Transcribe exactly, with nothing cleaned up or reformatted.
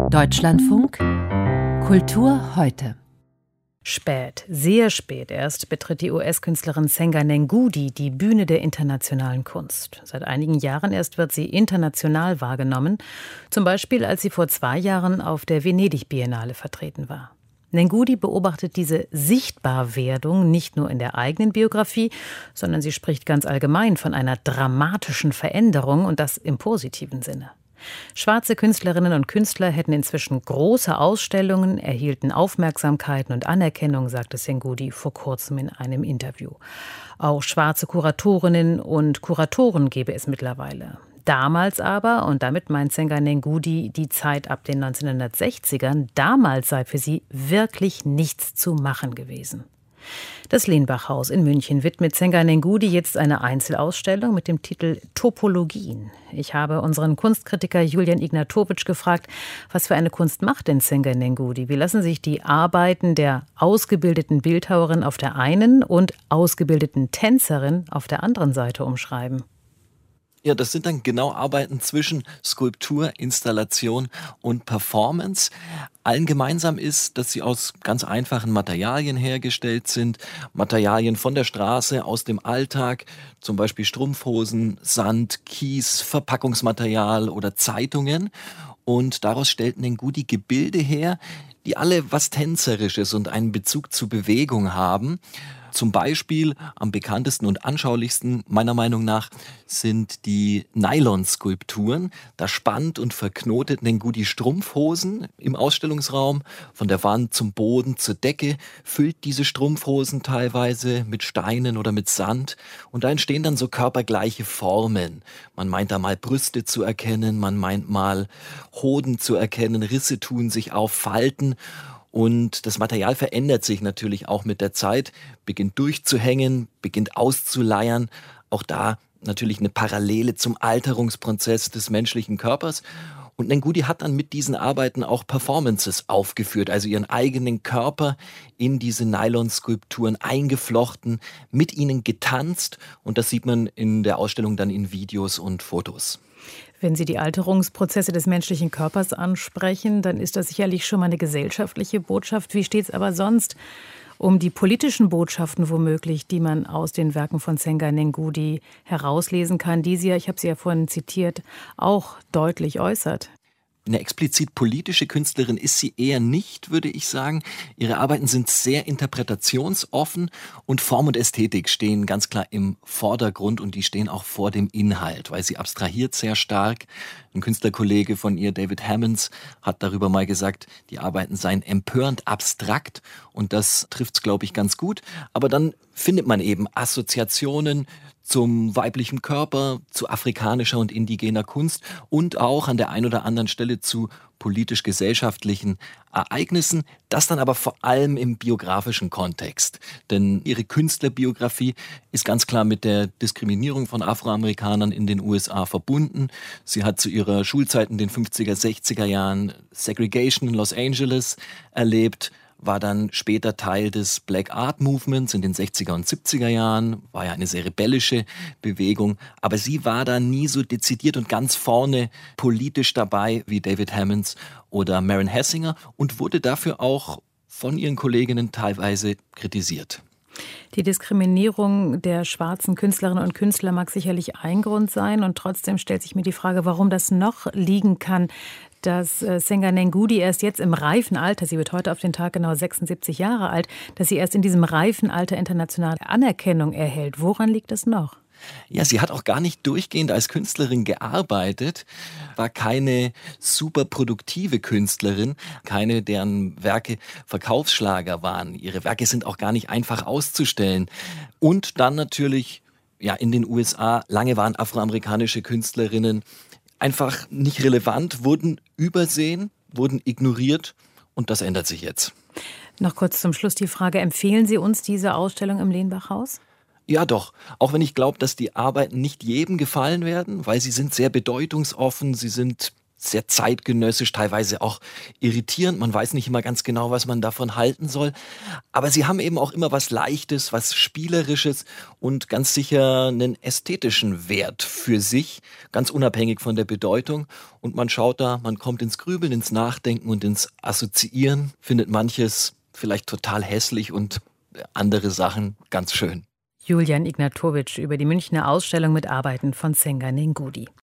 Deutschlandfunk Kultur heute. Spät, sehr spät erst betritt die U S-Künstlerin Senga Nengudi die Bühne der internationalen Kunst. Seit einigen Jahren erst wird sie international wahrgenommen, zum Beispiel als sie vor zwei Jahren auf der Venedig-Biennale vertreten war. Nengudi beobachtet diese Sichtbarwerdung nicht nur in der eigenen Biografie, sondern sie spricht ganz allgemein von einer dramatischen Veränderung und das im positiven Sinne. Schwarze Künstlerinnen und Künstler hätten inzwischen große Ausstellungen, erhielten Aufmerksamkeiten und Anerkennung, sagte Nengudi vor kurzem in einem Interview. Auch schwarze Kuratorinnen und Kuratoren gäbe es mittlerweile. Damals aber, und damit meint Senga Nengudi die Zeit ab den neunzehnhundertsechzigern, damals sei für sie wirklich nichts zu machen gewesen. Das Lenbachhaus in München widmet Senga Nengudi jetzt eine Einzelausstellung mit dem Titel Topologien. Ich habe unseren Kunstkritiker Julian Ignatowitsch gefragt, was für eine Kunst macht denn Senga Nengudi? Wie lassen sich die Arbeiten der ausgebildeten Bildhauerin auf der einen und ausgebildeten Tänzerin auf der anderen Seite umschreiben? Ja, das sind dann genau Arbeiten zwischen Skulptur, Installation und Performance. Allen gemeinsam ist, dass sie aus ganz einfachen Materialien hergestellt sind. Materialien von der Straße, aus dem Alltag, zum Beispiel Strumpfhosen, Sand, Kies, Verpackungsmaterial oder Zeitungen. Und daraus stellt Nengudi Gebilde her, die alle was Tänzerisches und einen Bezug zu Bewegung haben. Zum Beispiel am bekanntesten und anschaulichsten meiner Meinung nach sind die Nylon-Skulpturen. Da spannt und verknotet Nengudi Strumpfhosen im Ausstellungsraum. Von der Wand zum Boden, zur Decke, füllt diese Strumpfhosen teilweise mit Steinen oder mit Sand. Und da entstehen dann so körpergleiche Formen. Man meint da mal Brüste zu erkennen, man meint mal Hoden zu erkennen, Risse tun sich auf, Falten. Und das Material verändert sich natürlich auch mit der Zeit, beginnt durchzuhängen, beginnt auszuleiern. Auch da natürlich eine Parallele zum Alterungsprozess des menschlichen Körpers. Und Nengudi hat dann mit diesen Arbeiten auch Performances aufgeführt, also ihren eigenen Körper in diese Nylon-Skulpturen eingeflochten, mit ihnen getanzt. Und das sieht man in der Ausstellung dann in Videos und Fotos. Wenn Sie die Alterungsprozesse des menschlichen Körpers ansprechen, dann ist das sicherlich schon mal eine gesellschaftliche Botschaft. Wie steht es aber sonst um die politischen Botschaften womöglich, die man aus den Werken von Senga Nengudi herauslesen kann, die sie ja, ich habe sie ja vorhin zitiert, auch deutlich äußert? Eine explizit politische Künstlerin ist sie eher nicht, würde ich sagen. Ihre Arbeiten sind sehr interpretationsoffen und Form und Ästhetik stehen ganz klar im Vordergrund und die stehen auch vor dem Inhalt, weil sie abstrahiert sehr stark. Ein Künstlerkollege von ihr, David Hammonds, hat darüber mal gesagt, die Arbeiten seien empörend abstrakt und das trifft's, glaube ich, ganz gut. Aber dann findet man eben Assoziationen zum weiblichen Körper, zu afrikanischer und indigener Kunst und auch an der einen oder anderen Stelle zu politisch-gesellschaftlichen Ereignissen, das dann aber vor allem im biografischen Kontext. Denn ihre Künstlerbiografie ist ganz klar mit der Diskriminierung von Afroamerikanern in den U S A verbunden. Sie hat zu ihrer Schulzeit in den fünfziger, sechziger Jahren Segregation in Los Angeles erlebt, war dann später Teil des Black Art Movements in den sechziger und siebziger Jahren, war ja eine sehr rebellische Bewegung, aber sie war da nie so dezidiert und ganz vorne politisch dabei wie David Hammonds oder Maren Hessinger und wurde dafür auch von ihren Kolleginnen teilweise kritisiert. Die Diskriminierung der schwarzen Künstlerinnen und Künstler mag sicherlich ein Grund sein und trotzdem stellt sich mir die Frage, warum das noch liegen kann, dass Senga Nengudi erst jetzt im reifen Alter, sie wird heute auf den Tag genau sechsundsiebzig Jahre alt, dass sie erst in diesem reifen Alter internationale Anerkennung erhält. Woran liegt das noch? Ja, sie hat auch gar nicht durchgehend als Künstlerin gearbeitet, war keine super produktive Künstlerin, keine, deren Werke Verkaufsschlager waren. Ihre Werke sind auch gar nicht einfach auszustellen. Und dann natürlich, ja, in den U S A, lange waren afroamerikanische Künstlerinnen einfach nicht relevant, wurden übersehen, wurden ignoriert und das ändert sich jetzt. Noch kurz zum Schluss die Frage, empfehlen Sie uns diese Ausstellung im Lenbachhaus? Ja doch, auch wenn ich glaube, dass die Arbeiten nicht jedem gefallen werden, weil sie sind sehr bedeutungsoffen, sie sind sehr zeitgenössisch, teilweise auch irritierend. Man weiß nicht immer ganz genau, was man davon halten soll. Aber sie haben eben auch immer was Leichtes, was Spielerisches und ganz sicher einen ästhetischen Wert für sich, ganz unabhängig von der Bedeutung. Und man schaut da, man kommt ins Grübeln, ins Nachdenken und ins Assoziieren, findet manches vielleicht total hässlich und andere Sachen ganz schön. Julian Ignatowicz über die Münchner Ausstellung mit Arbeiten von Senga Nengudi.